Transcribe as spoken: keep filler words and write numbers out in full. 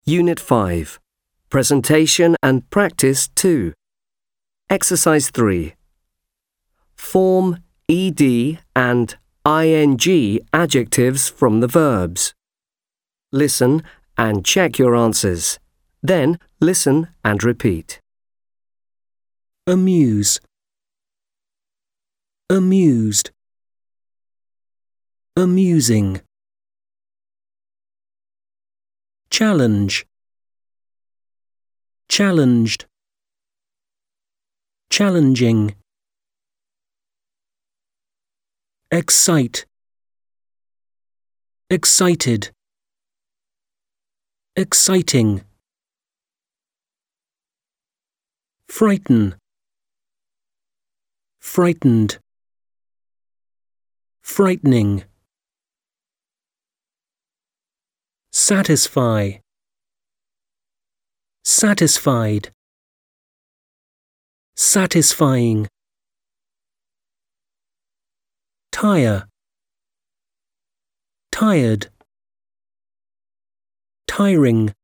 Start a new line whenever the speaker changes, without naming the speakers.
Unit five. Presentation and Practice two. Exercise three. Form ed and ing adjectives from the verbs. Listen and check your answers. Then listen and repeat.
Amuse. Amused. Amusing. Challenge. Challenged. Challenging. Excite. Excited. Exciting. Frighten. Frightened. Frightening. Satisfy. Satisfied. Satisfying. Tire. Tired. Tiring.